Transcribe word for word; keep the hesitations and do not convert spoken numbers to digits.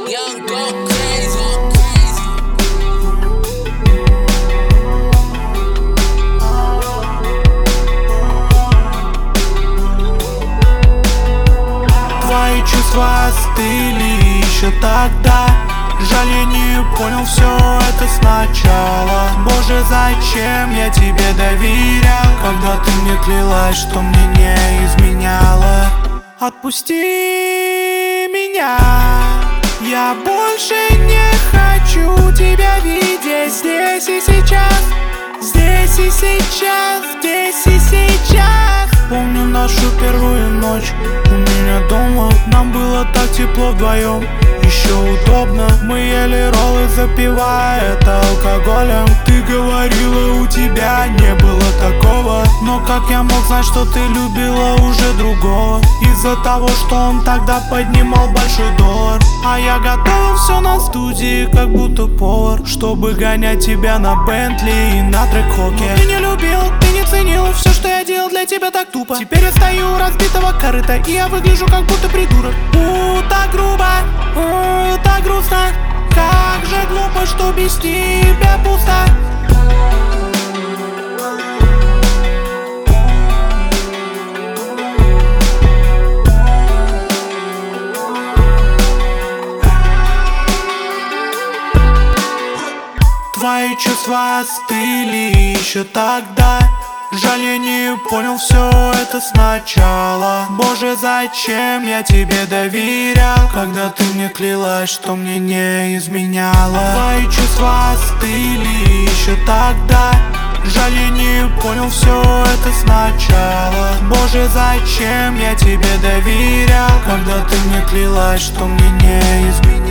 Young go crazy. Твои чувства остыли еще тогда. Жаль, я не понял все это сначала. Боже, зачем я тебе доверял, когда ты мне клялась, что мне не изменяла. Отпусти меня, я больше не хочу тебя видеть здесь и сейчас. Здесь и сейчас, здесь и сейчас. Помню нашу первую ночь у меня дома. Нам было так тепло вдвоем, еще удобно. Мы ели роллы, запивая это алкоголем. Ты говорила, у тебя не было такого, но как я мог знать, что ты любила уже другого? Из-за того, что он тогда поднимал большой доллар, а я готовил все на студии, как будто повар, чтобы гонять тебя на Бентли и на трек-хоке. Ты не любил, ты не ценил все, что я делал для тебя так тупо. Теперь я стою у разбитого корыта, и я выгляжу как будто придурок. У, так грубо, у, так грустно. Как же глупо, что без тебя пусто. Твои чувства остыли еще тогда. Жаль, я не понял все это сначала. Боже, зачем я тебе доверял, когда ты мне клялась, что мне не изменяла. Твои чувства остыли еще тогда. Жаль, я не понял все это сначала. Боже, зачем я тебе доверял, когда ты мне клялась, что мне не изменяла.